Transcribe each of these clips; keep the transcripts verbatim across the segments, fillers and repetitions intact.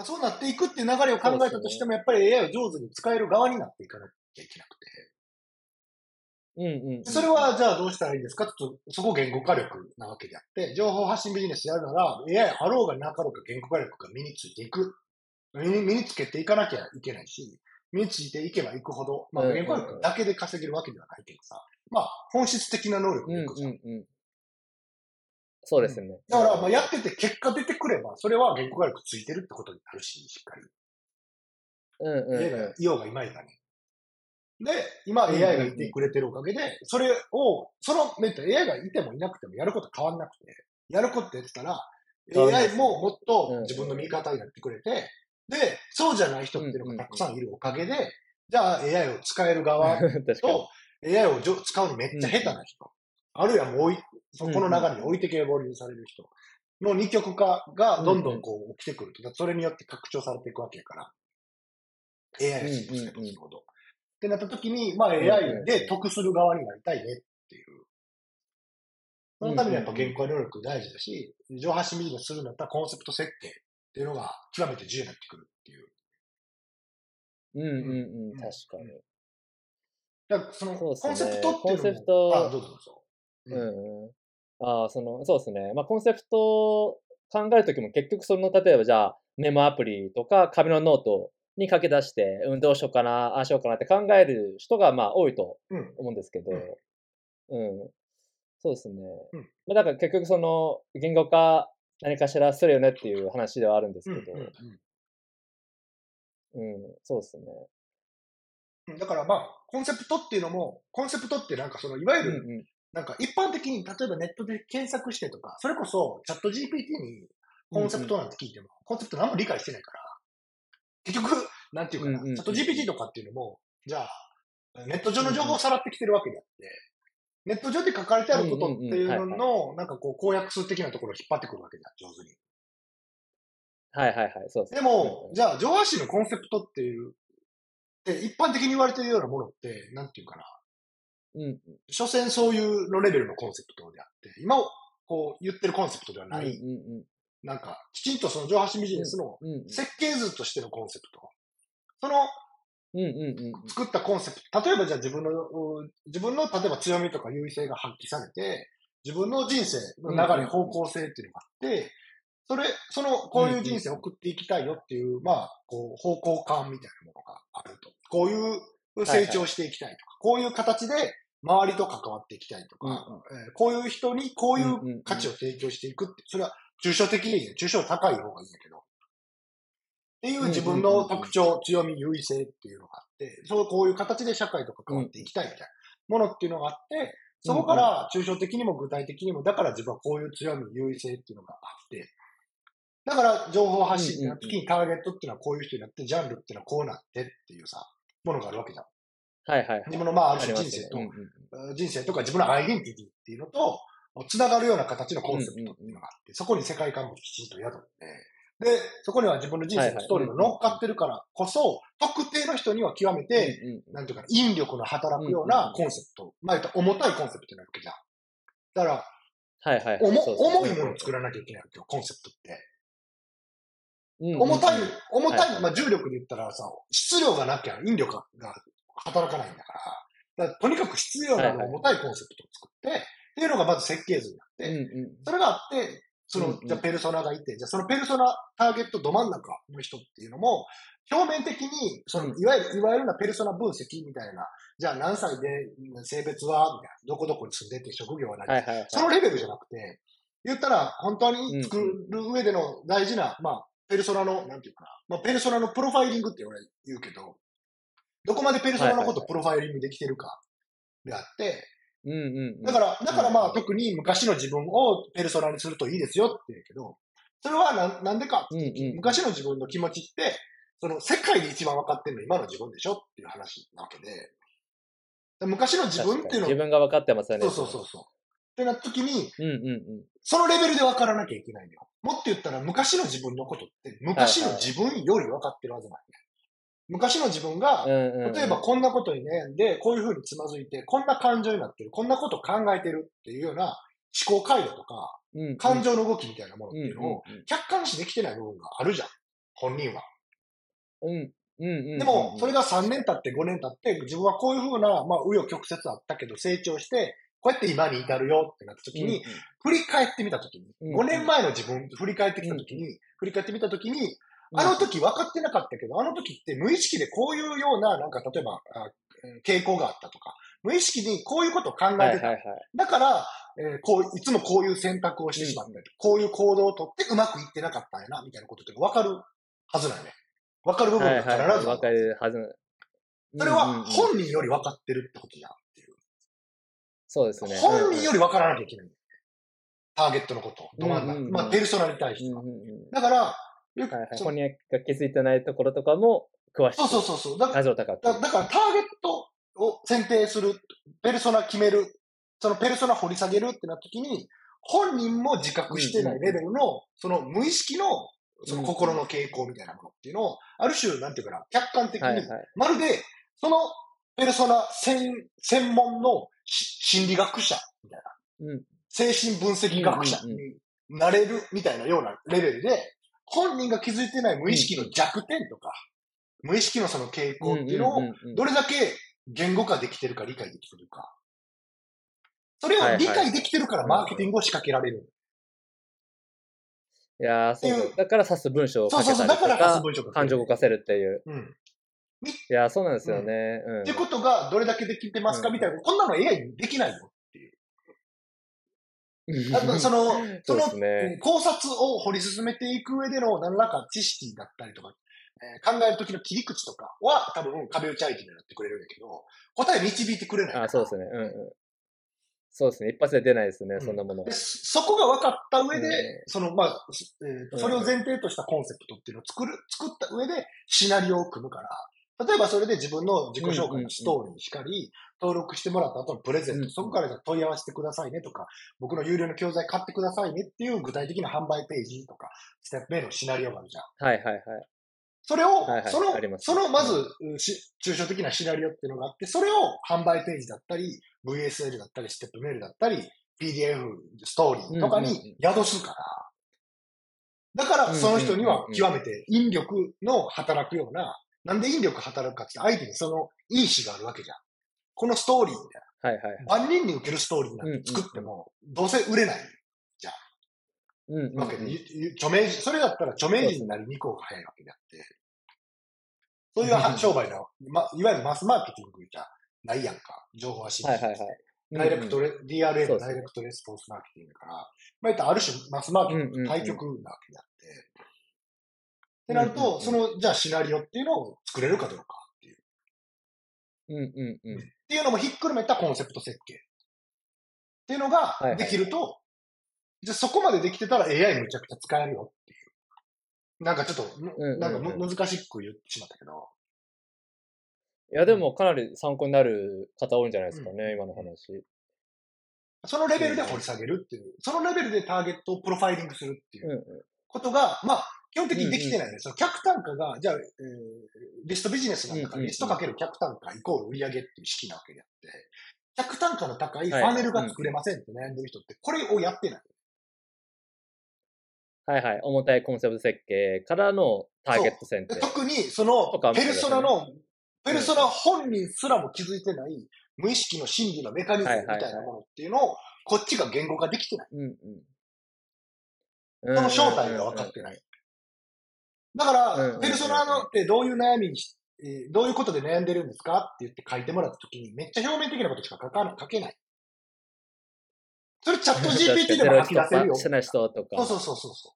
そうなっていくっていう流れを考えたとしても、やっぱり エーアイ を上手に使える側になっていかなきゃいけなくて。 うんうんうんうん、 それはじゃあどうしたらいいですかちょっとそこ言語化力なわけであって、情報発信ビジネスやるなら エーアイ あろうがなかろうが言語化力が身についていく。身に身につけていかなきゃいけないし、身についていけばいくほど、まあ言語化力だけで稼げるわけではないけどさ、まあ本質的な能力でいくじゃん。 うんうんうん、そうですね。うん、 だからまあやってて結果出てくれば、それは言語化力ついてるってことになるし、しっかり。 うんうんうん、 エーアイ がいようがいまいがね。で、今 エーアイ がいてくれてるおかげで、それを、そのメンタル エーアイ がいてもいなくてもやること変わんなくて、やることやってたら、エーアイ ももっと自分の味方になってくれて、で、そうじゃない人っていうのがたくさんいるおかげで、じゃあ エーアイ を使える側と、エーアイ を使うのめっちゃ下手な人、あるいはもうそこの流れに置いてけぼりにされる人の二極化がどんどんこう起きてくると、それによって拡張されていくわけやから、エーアイ を進歩すればするほど。ってなった時に、まあ エーアイ で得する側になりたいねっていう。そのためにやっぱ言語化能力大事だし、情報発信ビジネスするんだったらコンセプト設計っていうのが極めて重要になってくるっていう。 うんうんうん、確かに。 だからそのコンセプトっていうのも、コンセプト、 あ、どうぞどうぞ。 うん、うん。ああ、その、そうですね。まあコンセプトを考えるときも結局その、例えばじゃあメモアプリとか紙のノートに書き出して、うん、どうしようかな、ああしようかなって考える人がまあ多いと思うんですけど、うん、うん、そうですね。うん、まあだから結局その言語化何かしらするよねっていう話ではあるんですけど、うん、うんうん、そうですね。だからまあ、コンセプトっていうのも、コンセプトってなんかその、いわゆる、なんか一般的に、例えばネットで検索してとか、それこそチャット ジーピーティー にコンセプトなんて聞いても、うんうん、コンセプト何も理解してないから、結局、なんていうかな、チャット ジーピーティー とかっていうのも、じゃあ、ネット上の情報をさらってきてるわけであって、ネット上で書かれてあることっていうのの、なんかこう、公約数的なところを引っ張ってくるわけじゃん、上手に。 はいはいはい、そうです。 でも、じゃあ、上半身のコンセプトっていう、で、一般的に言われているようなものって、なんていうかな。うん。所詮そういうのレベルのコンセプトであって、今、こう言ってるコンセプトではない、うんうんうん、なんか、きちんとその上半身ビジネスの設計図としてのコンセプト。その、うんうんうん、作ったコンセプト。例えばじゃあ自分の、自分の例えば強みとか優位性が発揮されて、自分の人生の流れ、方向性っていうのがあって、それ、その、こういう人生を送っていきたいよっていう、まあ、こう、方向感みたいなものがあると。こういう成長していきたいとか、はいはい、こういう形で周りと関わっていきたいとか、うんうん、こういう人にこういう価値を提供していくって、それは抽象的に、抽象高い方がいいんだけど、っていう自分の特徴、強み、優位性っていうのがあって、そうこういう形で社会と関わっていきたいみたいなものっていうのがあって、そこから抽象的にも具体的にも、だから自分はこういう強み、優位性っていうのがあって、だから情報発信っていうのは、時にターゲットっていうのはこういう人になって、ジャンルっていうのはこうなってっていうさ、ものがあるわけじゃん。 はいはい、はい。 自分のまあある種人生と、ねうんうん、人生とか自分のアイデンティティっていうのと、つながるような形のコンセプトっていうのがあって、そこに世界観もきちんと宿って、で、そこには自分の人生のストーリーが乗っかってるからこそ、特定の人には極めて、うんうん、なんていうかな、引力の働くようなコンセプト、うんうん、まあ言った重たいコンセプトになるわけじゃん。だから、はいはい、重, 重いものを作らなきゃいけないわけよ、コンセプトって。重たい、重たい、はい、まあ重力で言ったらさ、質量がなきゃ引力が働かないんだから、だからとにかく質量のある重たいコンセプトを作って、はいはい、っていうのがまず設計図になって、うんうん、それがあって、その、じゃあペルソナがいて、じゃあそのペルソナ、ターゲットど真ん中の人っていうのも、表面的に、その、いわゆる、いわゆるなペルソナ分析みたいな、じゃあ何歳で、性別は、みたいな、どこどこに住んでて職業は何、はいはいはい、そのレベルじゃなくて、言ったら、本当に作る上での大事な、まあ、ペルソナの、なんていうかな、まあ、ペルソナのプロファイリングって言うけど、どこまでペルソナのことをプロファイリングできてるかであって、うんうんうん、だから、だからまあ、特に昔の自分をペルソナにするといいですよって言うけど、それはな、なんでかっていうと、うんうん、昔の自分の気持ちって、その世界で一番分かってるの今の自分でしょっていう話なわけで、昔の自分っていうのは、 自分が分かってますよね。 そうそうそうそう。ってなった時に、うんうんうん、そのレベルで分からなきゃいけないのよ。もっと言ったら昔の自分のことって昔の自分より分かってるはずなんだよ。昔の自分が、例えばこんなことに悩んで、こういうふうにつまずいて、こんな感情になってる、こんなことを考えてるっていうような思考回路とか、感情の動きみたいなものっていうのを客観視できてない部分があるじゃん。 本人は。 うん。うんうんうんうん、 でも、それがさんねん経ってごねん経って、自分はこういうふうな、まあ、紆余曲折あったけど、成長して、こうやって今に至るよってなった時に、うんうん、振り返ってみた時に、うんうん、ごねんまえの自分振り返ってきた時に、うんうん、振り返ってみた時に、あの時分かってなかったけど、あの時って無意識でこういうような、なんか例えば、傾向があったとか、無意識にこういうことを考えてた。はいはいはい、だから、えー、こう、いつもこういう選択をしてしまったり、うん、こういう行動をとってうまくいってなかったんやな、みたいなことって分かるはずなんね。分かる部分が必ずある。はいはいはい、 分かるはず。 それは本人より分かってるってことやっていう。 そうですね。 本人より分からなきゃいけない。ターゲットのこと、ど真ん中、うんうんうん、まあ、ペルソナに対しては。うんうんうん、だから、 よく、はいはい、本人が気づいてないところとかも詳しく。 そうそうそう。だ数を高く。 だだからターゲットを選定する、ペルソナ決める、そのペルソナ掘り下げるってなった時に、本人も自覚してないレベルの、うんうん、その無意識の、その心の傾向みたいなものっていうのを、ある種、なんていうかな、客観的に、はいはい、まるで、そのペルソナ専、専門の心理学者みたいな、うん、精神分析学者になれるみたいなようなレベルで、本人が気づいてない無意識の弱点とか、うん、無意識のその傾向っていうのを、どれだけ言語化できてるか理解できてるか。それを理解できてるからマーケティングを仕掛けられる。 いやー、そう。だから指す文章を書けたりとか、そうそうそう、だから指す文章を書ける。感情を動かせるっていう。うん。いやー、そうなんですよね。 うん。ってことがどれだけできてますかみたいな、こんなの エーアイ にできないよっていう。その、その、ね、考察を掘り進めていく上での何らか知識だったりとか、えー、考えるときの切り口とかは多分壁打ち相手になってくれるんだけど、答え導いてくれないから。 あ、そうですね。うんうん。そうですね。一発で出ないですね、うん、そんなもの。 でそこが分かった上で、うん、その、まあ、えーと、それを前提としたコンセプトっていうのを作る、作った上でシナリオを組むから、例えばそれで自分の自己紹介のストーリーにしかり、登録してもらった後のプレゼント、うん、そこから問い合わせてくださいねとか、僕の有料の教材買ってくださいねっていう具体的な販売ページとか、ステップ目のシナリオがあるじゃん。 はいはいはい。 それを、はいはい、その、その、まず、うん、抽象的なシナリオっていうのがあって、それを販売ページだったり、ブイエスエル だったり、ステップメールだったり、ピーディーエフ、ストーリーとかに宿すから。だから、その人には極めて引力の働くような、なんで引力働くかって相手にその意思があるわけじゃん。このストーリーみたいな。はいはいはい、万人に受けるストーリーなんて作っても、どうせ売れないじゃん。うんうんうん、わけで、著名人、それだったら著名人になりに行こうが早いわけであって。そういう商売の、ま、いわゆるマスマーケティングじゃないやんか。情報発信。はいはいはい。ダイレクトレ、うんうん、ディーアールエム、ダイレクトレスポンスマーケティングだから、まあ、言ったらある種マスマーケティングと対極なわけであって。ってなると、その、じゃあシナリオっていうのを作れるかどうかっていう。 うんうんうん。 っていうのもひっくるめたコンセプト設計。っていうのができると、はいはい、じゃあそこまでできてたら エーアイ むちゃくちゃ使えるよっていう。なんかちょっと、なんかむ、難しく言ってしまったけど。 いや、でもかなり参考になる方多いんじゃないですかね、うん、今の話。 そのレベルで掘り下げるっていう、そのレベルでターゲットをプロファイリングするっていうことが、まあ、基本的にできてないんです。うんうん、その客単価が、じゃあ、えー、リストビジネスなんだから、リストかける客単価イコール売上っていう式なわけであって、客単価の高いファネルが作れませんって悩んでる人って、これをやってない。 はいはい。重たいコンセプト設計からのターゲット選定。 特に、その、ペルソナの、ペルソナ本人すらも気づいてない、無意識の心理のメカニズムみたいなものっていうのを、こっちが言語化できてない。うんうん、その正体が分かってない。だから、ペルソナのってどういう悩みにし、えー、どういうことで悩んでるんですかって言って書いてもらったときに、めっちゃ表面的なことしか書かな書けない。それチャット ジーピーティー でも吐き出せるよ。 してない人とか。 そうそうそうそう。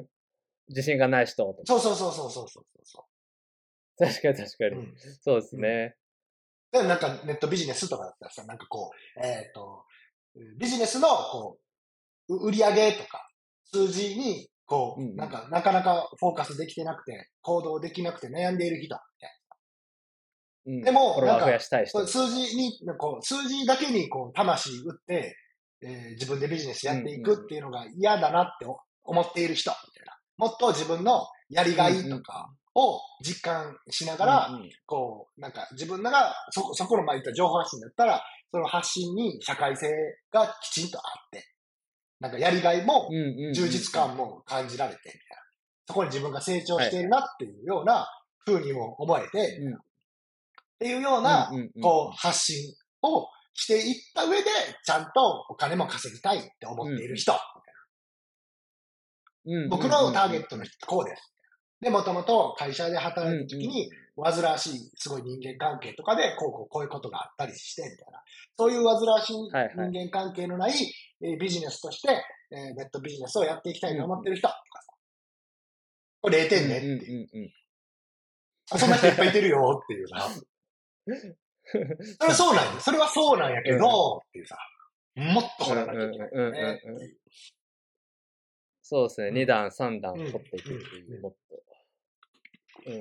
自信がない人とか。 そうそうそうそうそうそう。 確かに確かに。うん、そうですね。 うん、なんかネットビジネスとかだったらさ、なんかこう、えっ、ー、と、ビジネスのこう、売り上げとか、数字に、こう、うんうん、なんか、なかなかフォーカスできてなくて、行動できなくて悩んでいる人みたいな。うん、でも、なんか、数字に、こう、数字だけにこう、魂打って、えー、自分でビジネスやっていくっていうのが嫌だなって思っている人、みたいな。もっと自分のやりがいとかを実感しながら、うんうん、こう、なんか自分がそ、そこの前言った情報発信だったら、その発信に社会性がきちんとあって、なんかやりがいも充実感も感じられて、みたいそこに自分が成長しているなっていうような風にも思えて、 うんっていうような、 うんうんうんこう、発信をしていった上で、ちゃんとお金も稼ぎたいって思っている人。 うん僕のターゲットの人ってこうです。で、もともと会社で働いた時に、煩わしい、すごい人間関係とかで、こうこうこういうことがあったりして、みたいな。そういう煩わしい人間関係のない、えービジネスとして、えーネットビジネスをやっていきたいと思ってる人とかさ。これれいてんねっていう。あ、そんな人いっぱいいてるよっていうさ。それはそうなんや。それはそうなんやけど、っていうさ。もっと掘らなきゃいけないよねっていう。 そうですね。に段、さん段掘っていくっていう、もっと。うん。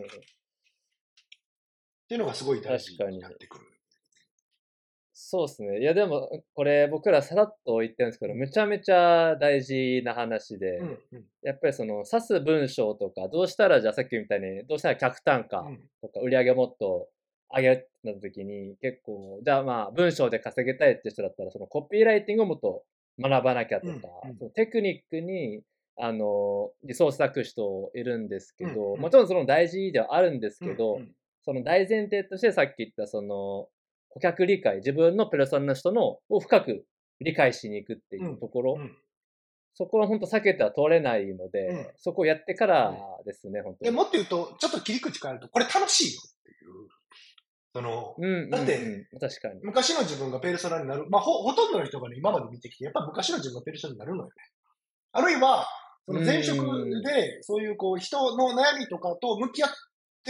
っていうのがすごい大事になってくる。 そうですね。いやでも、これ僕らさらっと言ってるんですけど、めちゃめちゃ大事な話で、 うんうん、 やっぱりその指す文章とか、どうしたらじゃあさっきみたいに、どうしたら客単価とか売り上げもっと上げるってなった時に、結構、じゃあまあ文章で稼ぎたいって人だったら、そのコピーライティングをもっと学ばなきゃとか、 うんうん、 そのテクニックに、あの、リソース割く人いるんですけど、うんうん、もちろんその大事ではあるんですけど、うんうん、その大前提としてさっき言ったその、顧客理解、自分のペルソナの人のを深く理解しに行くっていうところ、うんうん、そこは本当避けては通れないので、うん、そこをやってからですね、うん、本当に。 でもっと言うと、ちょっと切り口変えると、これ楽しいよっていう。その、うんうんうん、だって、 確かに昔の自分がペルソナになる、まあほ、ほとんどの人がね、今まで見てきて、やっぱ昔の自分がペルソナになるのよね。あるいは、その前職で、そういうこう、人の悩みとかと向き合って、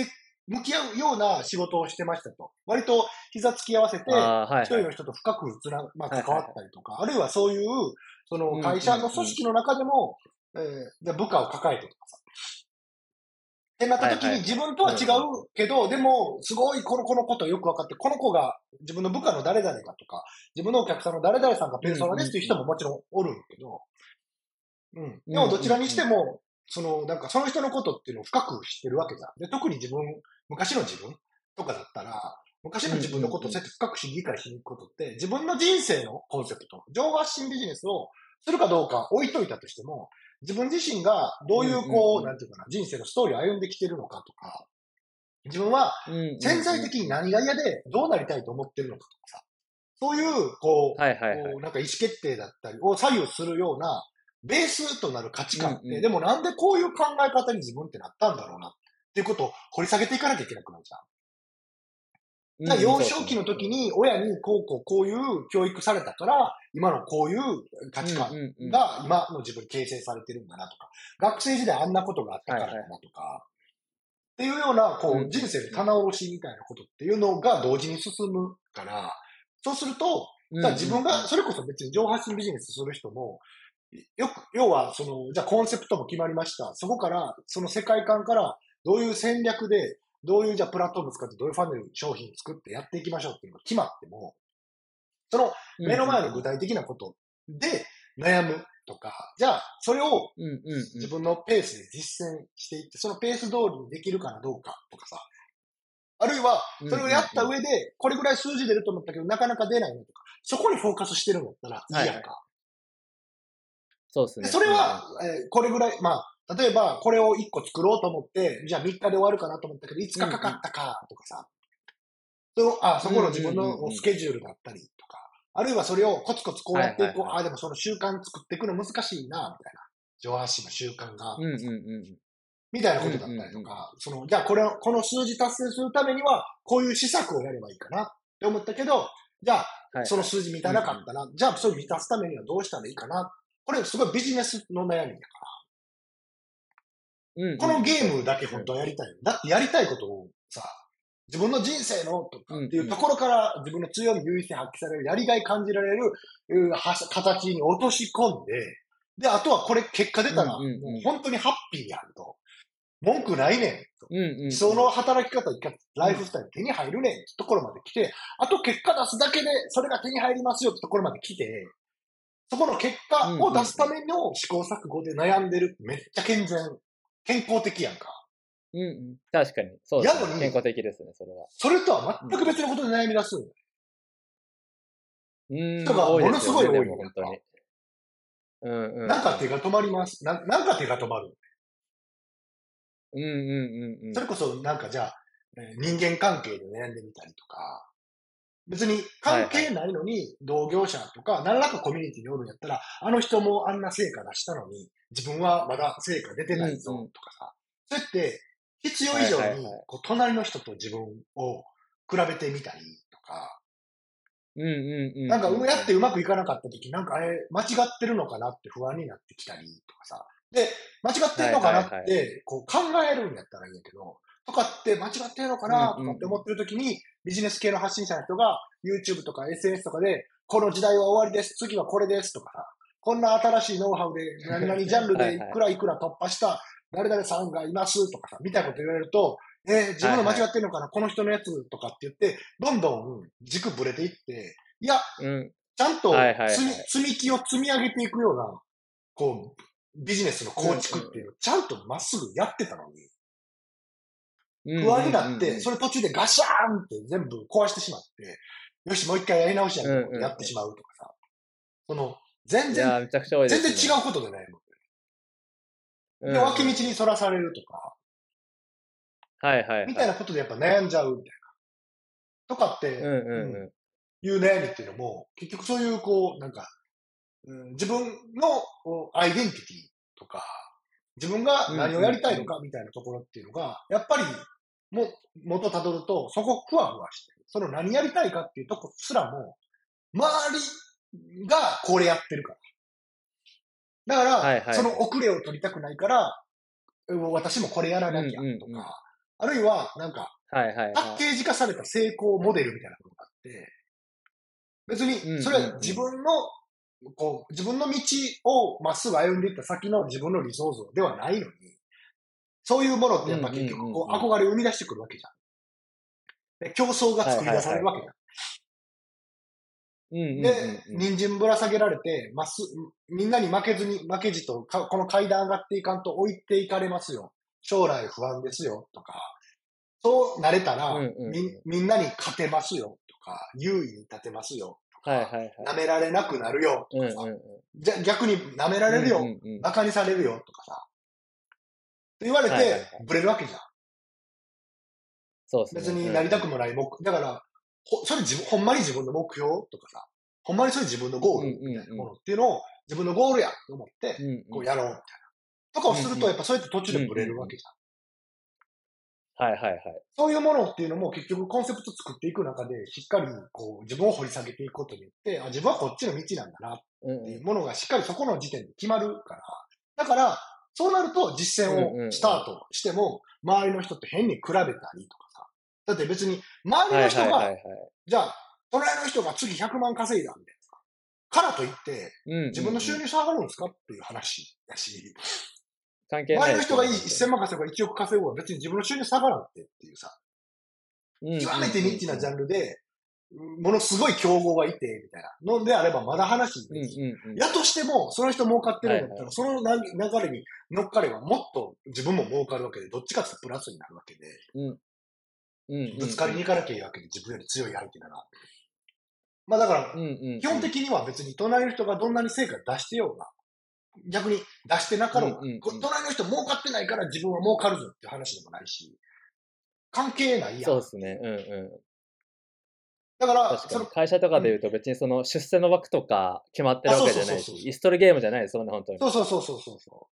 向き合うような仕事をしてましたと。割と膝つき合わせて、一人の人と深くつな、まあ、関わったりとか、あるいはそういう、その会社の組織の中でも、えー、部下を抱えてとかさ。ってなった時に自分とは違うけど、でも、すごいこの子のことよく分かって、この子が自分の部下の誰々かとか、自分のお客さんの誰々さんがペルソナですっていう人ももちろんおるんけど、うん。でもどちらにしても、その、なんかその人のことっていうのを深く知ってるわけじゃん。で、特に自分、昔の自分とかだったら、昔の自分のことをそうやって深く理解しに行くことって、自分の人生のコンセプト、情報発信ビジネスをするかどうか置いといたとしても、自分自身がどういうこう、なんていうかな、人生のストーリーを歩んできてるのかとか、自分は潜在的に何が嫌でどうなりたいと思ってるのかとかさ、そういう、こう、 はいはいはい、 こうなんか意思決定だったりを左右するような、ベースとなる価値観って、うんうん、でもなんでこういう考え方に自分ってなったんだろうなっていうことを掘り下げていかなきゃいけなくなるじゃん。じゃあ幼少期の時に親にこうこうこういう教育されたから、今のこういう価値観が今の自分に形成されてるんだなとか、学生時代あんなことがあったからだなとか、はいはい、っていうような、こう、人生の棚卸しみたいなことっていうのが同時に進むから、そうすると、じゃあ自分が、それこそ別に上発信ビジネスする人も、よく、要は、その、じゃあコンセプトも決まりました。そこから、その世界観から、どういう戦略で、どういうじゃあプラットフォーム使って、どういうファネル商品作ってやっていきましょうっていうのが決まっても、その目の前の具体的なことで悩むとか、じゃあそれを自分のペースで実践していって、そのペース通りにできるかなどうかとかさ、あるいはそれをやった上で、これぐらい数字出ると思ったけどなかなか出ないのとか、そこにフォーカスしてるんだったらいいやんか。はい、 そうですね。 それは、えー、これぐらい、まあ、例えば、これをいっこ作ろうと思って、じゃあみっかで終わるかなと思ったけど、いつかかかったか、とかさ。うんうん、そあ、そこの自分のスケジュールだったりとか。あるいはそれをコツコツこうやっていこう。はいはいはい、あ、でもその習慣作っていくの難しいな、みたいな。上半身の習慣が。 うんうんうん、 みたいなことだったりとか、うんうんうん、その、じゃあこれを、この数字達成するためには、こういう施策をやればいいかなって思ったけど、じゃあ、その数字満たなかったな。はいはい、じゃあ、それを満たすためにはどうしたらいいかな。これすごいビジネスの悩みだから。うんうん、このゲームだけ本当はやりたいよ。だってやりたいことをさ、自分の人生のとかっていうところから自分の強み、優位性発揮される、やりがい感じられる形に落とし込んで、で、あとはこれ結果出たら、もう本当にハッピーやると。文句ないねんと。 うんうんうん、 その働き方、ライフスタイル手に入るねんってところまで来て、あと結果出すだけでそれが手に入りますよってところまで来て、そこの結果を出すための試行錯誤で悩んでるってめっちゃ健全、健康的やんか。 うんうん。確かに。そうですね。健康的ですね、それは。 それとは全く別のことで悩み出すんだよ。 うん。 人がものすごい多いの、本当に。うんうん。 なんか手が止まります。な、なんか手が止まる。 うんうんうんうん。 それこそなんかじゃあ、えー人間関係で悩んでみたりとか、別に関係はいはい。 ないのに同業者とか何らかコミュニティにおるんやったら、あの人もあんな成果出したのに、自分はまだ成果出てうないぞんうん。 とかさ、そうやって必要以はい上にはいはい。 こう隣の人と自分を比べてみたりとか、 うんうんなんかうんうんうん。 やってうまくいかなかった時、なんかあれ間違ってるのかなって不安になってきたりとかさ。で、間違ってんはいのかなっはいはい。 てこう考えるんやったらいいんやけど、とかって間違ってんのかうんなとうんうん。 かって思ってる時に、ビジネス系の発信者の人が YouTube とか エスエヌエス とかで、この時代は終わりです、次はこれですとかさ、こんな新しいノウハウで何々ジャンルでいはいはい。 くらいくら突破した誰々さんがいますとかさ、みたいなこと言われると、えー、自分の間はいはい。 違ってんのかなこの人のやつとかって言って、どんどん軸ぶれていって、いや、 うん。 ちゃんはいと積み、 はいはい。 積み木を積み上げていくような、こう、ビジネスの構うんうんうん。 築っていうのをちゃんとまっすぐやってたのに、 うん不安にうんなって、 うんうん。 それ途中でガシャーンって全部壊してしまって、よし、もう一回やり直しやみうんたいなことやってうんうしまうとかさ、その、全然、 ん。いやー、めちゃくちゃ多いで全然すね。 違うことでね、で、 うんうん脇道にうん。 そらされるとか、 はいはいみたいはい。 なことでやっぱ悩んじゃうみたいな。とかっうんて、うん、 うんうん。 いう悩みっていうのも、結局そういうこう、なんか、うん、自分のこうアイデンティティとか、自分がうん何をやりたいのうんうん。 かみたいなところっていうのが、やっぱり、も、元たどると、そこふわふわしてる。その何やりたいかっていうとこすらも、周りがこれやってるから。だから、 はいはいはい。 その遅れを取りたくないから、うん私もこれやらうんなきゃうんうん。 とか、あるいは、なんか、 はいはいパッはい。 ケージ化された成功モデルみたいなことがあって、別に、 うんそれはうんうん。 自分の、こう、自分の道をまっすぐ歩んでいった先の自分の理想像ではないのに、そういうものってやっぱうんうんうん結局こううん。 憧れを生み出してくるわけじゃん。で競争がはい作り出はいはいはい。 されるわけじゃうんうんん。で、 うんうん。 人参ぶら下げられて、まっす、みんなに負けずに、負けじとか、この階段上がっていかんと置いていかれますよ。将来不安ですよ、とか、そうなれたうんら、み、 うんうん。 みんなに勝てますよ、とか、優位に立てますよ、とはいか、 はいはい。 舐められなくなるよ、とうんかさ、 うんうん。 じゃ、逆に舐めらうんれるよ、 うんうん。 馬鹿にされるよ、とかさ、って言われて、 はいはいはい。 ブレるわけじゃん。 そうですね。うん別になりたくうん。 もない目、だから、ほ、それ自分、ほんまに自分の目標とかさ、ほんまにそれ自分のゴうんールみたいなうんうん。 ものっていうのを自分のゴールやと思って、 うんうん。 こうやろうみたいな。とかをすると、 うんうん。 やっぱそうやって途中うんでブうんうん。 レるわけじゃん。 はいはいはい。 そういうものっていうのも結局コンセプト作っていく中で、しっかりこう自分を掘り下げていくことによって、あ、自分はこっちの道なんだなっていううんうん。 ものがしっかりそこの時点で決まるから。だから、そうなると実践うんをスタうんうん。 ートしても、周りの人って変に比べたりとかさ。だって別に、周りはいはいはいの人が、 はい。 じゃあ、隣の人が次ひゃくまん稼いだみたいな。からといって、 うんうん自分のうん。 収入下がるんですかっていう話だし、 関係周ないですよね、 りの人がいいほんとに。 せんまん稼ぐかいちおく稼ぐは別に自分の収入下がらんってっていうさ、 うんうん極めてニッチなジうんうん。 ャンルで、ものすごい競合がいて、みたいなのであればまだ話うんできる。 うんうん。 やとしても、その人儲かってるんだったら、 はいはい。 その流れに乗っかればもっと自分も儲かるわけで、どっちかっていうとプラスになるわけで、 うん。うんうんぶつかりに行かなきゃいいわけで、自分より強い相手なら。まあだから、 うん。うんうん基うん。 本的には別に隣の人がどんなに成果出してようが、逆に出してなかうんろうが、 うんうん。 隣の人儲かってないから自分は儲かるぞっていう話でもないし、関係ないやんっていう。 そうですね。うんうん。 だから、 確かに。 その、 会社とかうん。 で言うと別にその出世の枠とか決まってあ、 るわそうそうけじゃないし、 そうそうそう。 椅子取りゲームじゃないですもんね、ほんとに。 そうそうそうそうそうそう。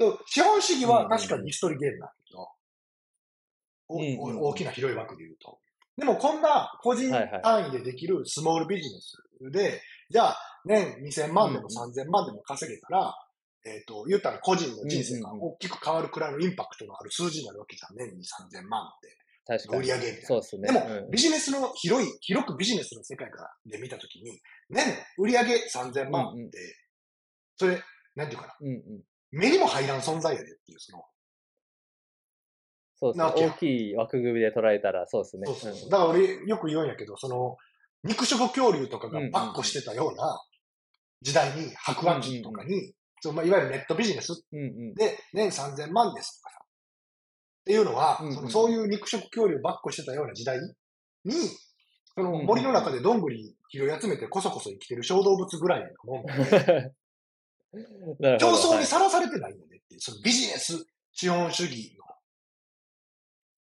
と資本主義うんうんは確かにうん。 一人ゲームなんだけど、 うんうんおお大うん。 きな広い枠で言うと。でもこんな個人はいはい。 単位でできるスモールビジネスで、じゃあ年にせんまんでもうんうん。 さんぜんまんでも稼げたら、えっ、と、言ったら個人のうん人生がうんうん。 大きく変わるくらいのインパクトのある数字になるわけじゃん。年にさんぜんまんって。 確かに。 売り上げみたいな。 そうっすね。 でも、 うん。 ビジネスの広い、広くビジネスの世界からで見たときに、年売り上げ3000 うん万っうん。 て、それ、なんていうかな、 うんうん。 目にも入らん存在やでっていう、その、 そうっすね。 なわけやん。 大きい枠組みで捉えたらそうっすね。うんうん。 そうそうそう。だから俺よく言うんやけど、その、肉食恐竜とかうんうんがバッコうん。 してたような時代に、白うんうん亜紀とうん。 かに、そのまあいわゆるネットビジネスうんうん。 で年さんぜんまんですとかさ、っていうのは、 うんうんそのそういうん。 う肉食恐竜ばっこしてたような時代に、そうんのうんうん。 森の中でどんぐり拾い集めてこそこそ生きてる小動物ぐらいのもんで、 なるほど、 競争にはい。 さらされてないんだねっていう、そのビジネス資本主義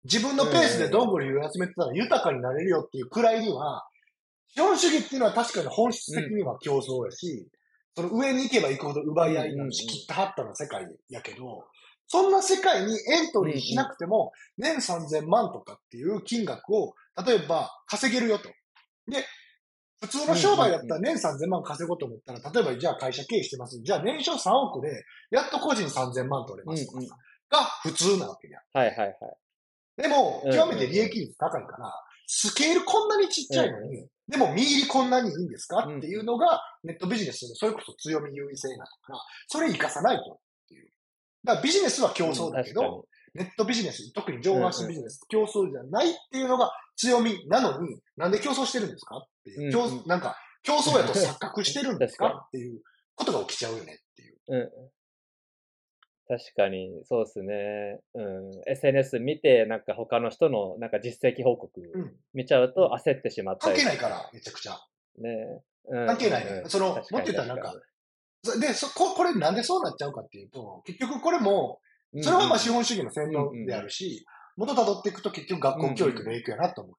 自分のペースでどんぐりを集めてたら豊かになれるよっていうくらいには、資本主義っていうのは確かに本質的には競争やし、うん、その上に行けば行くほど奪い合いになるし、切ったはったの世界やけど、そんな世界にエントリーしなくても、年さんぜんまんとかっていう金額を、例えば稼げるよと。で、普通の商売だったら年さんぜんまん稼ごうと思ったら、例えばじゃあ会社経営してます。じゃあ年商さんおくで、やっと個人さんぜんまん取れますとかさ、が普通なわけや。 はいはいはい。 でも、極めて利益率高いから、スケールこんなにちっちゃいのに、でも見入りこんなにいいんですかっていうのが、ネットビジネスのそれこそ強み優位性なのから、それ活かさないとっていう。だからビジネスは競争だけど、ネットビジネス、特に上半身ビジネス、競争じゃないっていうのが強みなのに、なんで競争してるんですかっていう。競なんか、競争やと錯覚してるんですかっていうことが起きちゃうよねっていう。 うん確かに、そうですね。うん。エスエヌエス 見て、なんか他の人のなんか実績報告見ちゃうと焦ってしまったり、 関係ないから、めちゃくちゃ。 ね、 うん、関係ないね。その、もっと言ったらなんか、で、そこ、これなんでそうなっちゃうかっていうと、結局これも、それはまあ資本主義の洗脳であるし、元辿っていくと結局学校教育の影響やなと思う。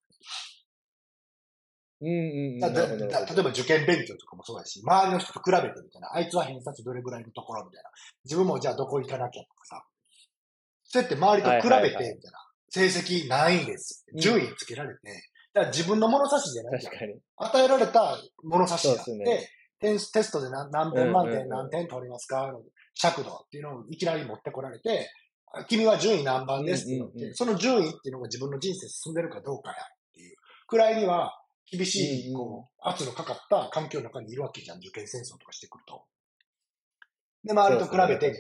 うんうんだだだ例えば受験勉強とかもそうだし、周りの人と比べてみたいな、あいつは偏差値どれぐらいのところみたいな、自分もじゃあどこ行かなきゃとかさ、そうやって周りと比べてみたいな、はいはいはい、成績何位です。順位つけられて、だから自分の物差しじゃないじゃん。与えられた物差しがあって、ね、テストで 何, 何点満点何点取りますか、うんうんうん、尺度っていうのをいきなり持ってこられて、君は順位何番ですって言って、うんうんうん、その順位っていうのが自分の人生進んでるかどうかやっていうくらいには、厳しい、こう、圧のかかった環境の中にいるわけじゃん、受験戦争とかしてくると。で、周りと比べて、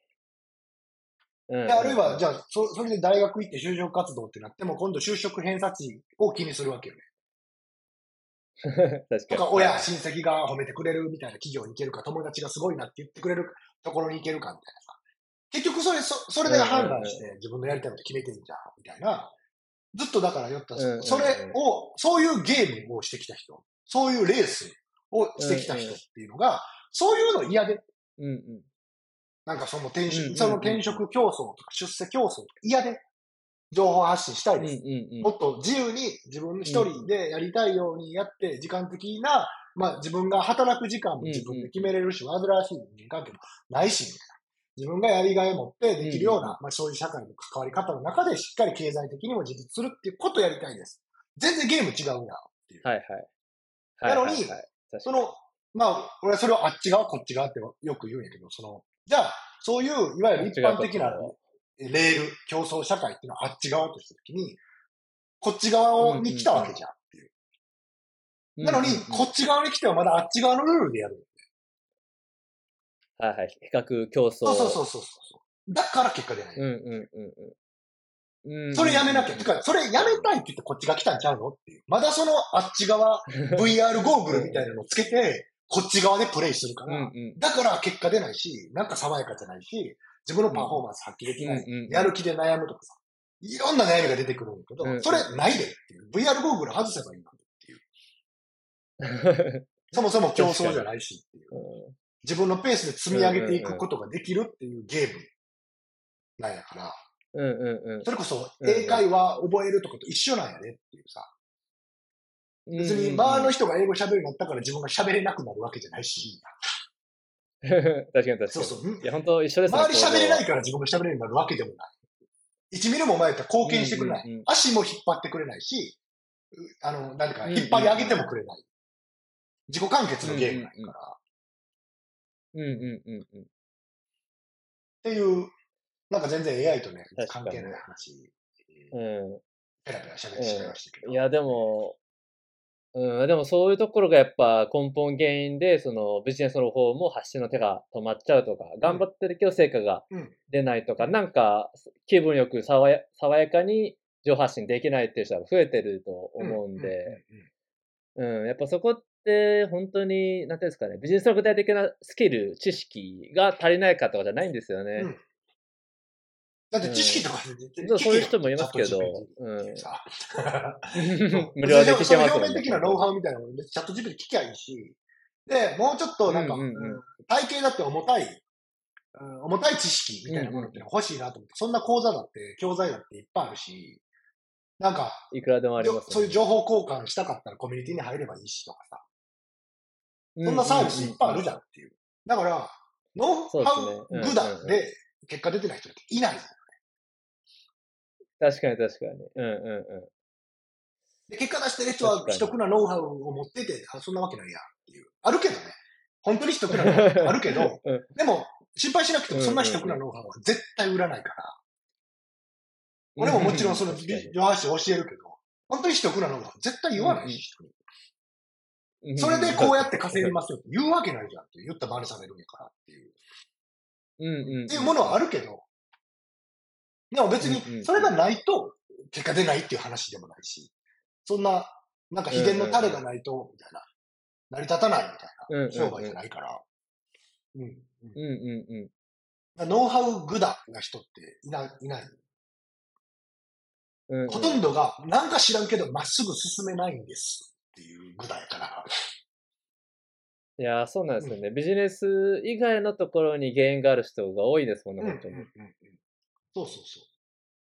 で、あるいは、じゃあ、そ、それで大学行って就職活動ってなっても、今度就職偏差値を気にするわけよね。 確かに。 とか、親、親戚が褒めてくれるみたいな企業に行けるか、友達がすごいなって言ってくれるところに行けるかみたいなさ。結局それ、そ、それで判断して自分のやりたいこと決めてんじゃん、みたいな。ずっとだから言ったら、それを、そういうゲームをしてきた人、そういうレースをしてきた人っていうのが、そういうの嫌で、 うんうん、 なんかその転職、その転職競争とか出世競争とか嫌で、情報発信したいです。 うんうんうん、 もっと自由に自分一人でやりたいようにやって、時間的な、まあ自分が働く時間も自分で決めれるし、煩わしい人間関係もないし、みたいな。自分がやりがいを持ってできるような、うんうん、まあそういう社会の関わり方の中でしっかり経済的にも自立するっていうことをやりたいです。全然ゲーム違うんだっていう。 はいはい。 なのに、はいはいはい、その、まあ、俺はそれをあっち側、こっち側ってよく言うんやけど、その、じゃあ、そういう、いわゆる一般的なレール、競争社会っていうのはあっち側としたときに、こっち側に来たわけじゃんっていう。うんうんうん、なのに、こっち側に来てはまだあっち側のルールでやる。 はいはい。比較競争。 そうそうそうそう。だから結果出ない。 うんうんうんうん。 それやめなきゃ。てか、それやめたいって言ってこっちが来たんちゃうのっていう。まだそのあっち側、ブイアール ゴーグルみたいなのをつけて、こっち側でプレイするから、うんうん、だから結果出ないし、なんか爽やかじゃないし、自分のパフォーマンス発揮できない、うんうんうん、やる気で悩むとかさ、いろんな悩みが出てくるんだけど、うんうん、それないでっていう。ブイアール ゴーグル外せばいいんだっていう。そもそも競争じゃないしっていう。自分のペースで積み上げていくことができるっていうゲームなんやから、 うんうんうん、 それこそ英会話覚えるとかと一緒なんやねっていうさ。別に周りの人が英語喋るようになったから自分が喋れなくなるわけじゃないし。 確かに確かに。 そうそう。 いや本当一緒ですね。 周り喋れないから自分が喋れるようになるわけでもない。いちミリも前やったら貢献してくれない、うんうんうん。足も引っ張ってくれないし、あの、なんか引っ張り上げてもくれない。自己完結のゲームなんやから。 うんうんうんうん。 っていう、なんか全然 エーアイ とね、関係ない話。 うん。 ペラペラ喋ってしまいましたけど。 いや、でも、うん、でもそういうところがやっぱ根本原因で、そのビジネスの方も発信の手が止まっちゃうとか、頑張ってるけど成果が出ないとか、うん、なんか気分よく爽や、爽やかに情報発信できないっていう人が増えてると思うんで、うん、やっぱそこって本当に、なんていうんですかね、ビジネスの具体的なスキル、知識が足りないかとかじゃないんですよね。 うん、だって知識とかで絶対、うん、そういう人もいますけど、うん、 無料で聞けますよね。表面的なノウハウみたいなものでチャット ジーピーティー 聞きゃいいし、で、もうちょっとなんか、うんうんうん、体系だって重たい、うん、重たい知識みたいなものって欲しいなと思って、そんな講座だって、教材だっていっぱいあるし、 なんか、 いくらでもあります、ね、 そういう情報交換したかったらコミュニティに入ればいいしとかさ。そんなサービスいっぱいあるじゃんっていう。だから、ノウハウグダで結果出てない人っていない。 確かに確かに。うんうんうん。 で結果出してる人は秘匿なノウハウを持ってて、あ、そんなわけないやっていう。あるけどね。本当に秘匿なノウハウってあるけど、うん、でも、心配しなくてもそんな秘匿なノウハウは絶対売らないから。俺ももちろんその上半身教えるけど、本当に秘匿なノウハウ絶対言わないし、人に。それでこうやって稼ぎますよって言うわけないじゃんって言ったまねされるんやからっていう。 うんうん。 っていうものはあるけど、でも別にそれがないと結果出ないっていう話でもないし、そんな、なんか秘伝のタレがないと、みたいな、成り立たないみたいな商売じゃないから。 うんうんうん。 ノウハウグダな人っていない、いない。 うんうん、 ほとんどが、なんか知らんけど、まっすぐ進めないんですっていうグダやから。 いやー、そうなんですよね、うん。ビジネス以外のところに原因がある人が多いですもんね、本当に。うんうんうん、 そうそうそう。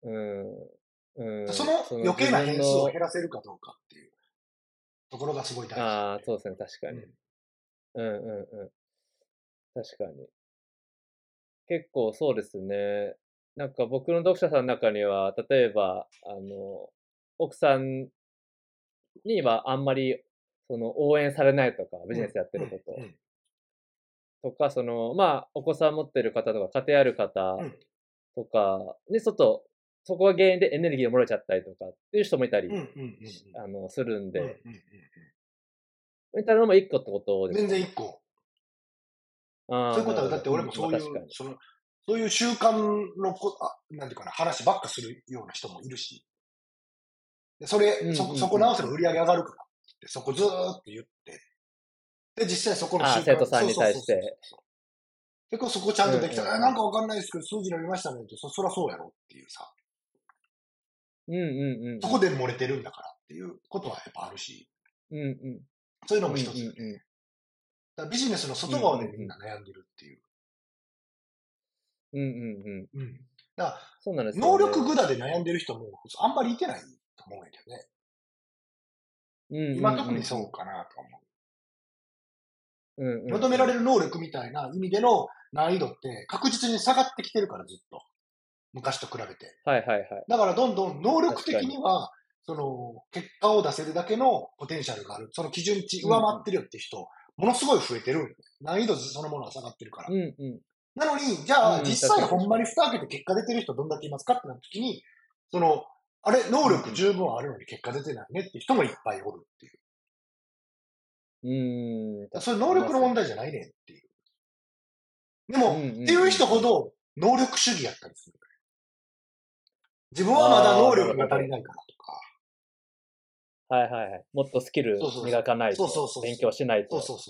うん。うん、 その余計な変数を減らせるかどうかっていうところがすごい大事、ね。 ああ、そうですね、確かに。うん、うんうんうん。確かに。結構そうですね。なんか僕の読者さんの中には、例えば、あの、奥さんにはあんまり、その、応援されないとか、ビジネスやってること。うんうんうん、とか、その、まあ、お子さん持ってる方とか、家庭ある方とかに、ちょっと、そこが原因でエネルギーを漏れちゃったりとかっていう人もいたり、あの、するんで、みたいなのも一個ってことですか？ 全然一個。そういうことは、だって俺もそういう、その、そういう習慣のこ、あ、なんていうかな、話ばっかするような人もいるし、それ、そ、そこ直せば売り上げ上がるからって、そこずーっと言って、で、実際そこの習慣、 生徒さんに対して。 結構そこちゃんとできたら、うんうん、なんかわかんないですけど、数字伸びましたねって、そ、そらそうやろっていうさ。 うんうんうん。 そこで漏れてるんだからっていうことはやっぱあるし。 うんうん。 そういうのも一つよね。うんうんうん、だからビジネスの外側でみんな悩んでるっていう。 うんうんうん。 うん。だから、 そうなんですよね、 能力グダで悩んでる人もあんまりいてないと思うんだよね。 うんうんうんうん、 今特にそうかなと思う。 うんうんうん、 求められる能力みたいな意味での難易度って確実に下がってきてるから、ずっと。昔と比べて。 はいはいはい。 だからどんどん能力的には、その、結果を出せるだけのポテンシャルがある。その基準値上回ってるよっていう人、うんうん、ものすごい増えてる。難易度そのものは下がってるから。 うんうん、 なのに、じゃあ、実際ほんまに蓋開けて結果出てる人どんだけいますかってなった時に、その、あれ、能力十分あるのに結果出てないねっていう人もいっぱいおるっていう。 うーん。 それ能力の問題じゃないねんっていう。でも、うんうんうんうん、っていう人ほど能力主義やったりする。自分はまだ能力が足りないからとか。 はいはいはい。もっとスキル磨かないと。勉強しないと。 そうそうそう。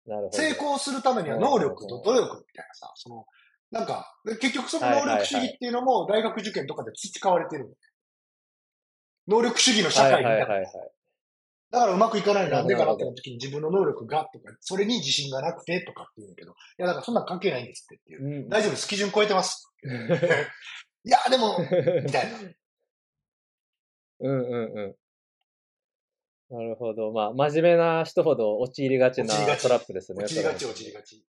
なるほど。 成功するためには能力と努力みたいなさ、その、なんか、結局その能力主義っていうのも大学受験とかで培われてるんだよ。能力主義の社会みたいな。はいはいはいはい、だからうまくいかないのなんでかなって時に自分の能力がとか、それに自信がなくてとかって言うんだけど、いやだからそんな関係ないんですってっていう。うん、大丈夫です。基準超えてます。いや、でも、みたいな。 うんうんうん。なるほど。まあ、真面目な人ほど陥りがちなトラップですね。 陥りがち、陥りがち。